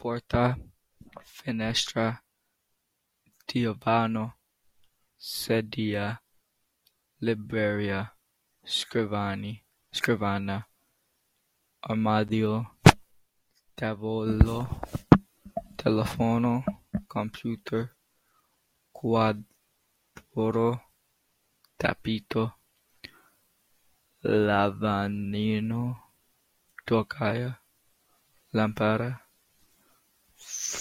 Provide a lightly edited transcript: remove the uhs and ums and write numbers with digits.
porta, finestra, divano, sedia, libreria, scrivania, armadio, tavolo, telefono, computer, quadro, tapito, lavandino, tocaia, lámpara,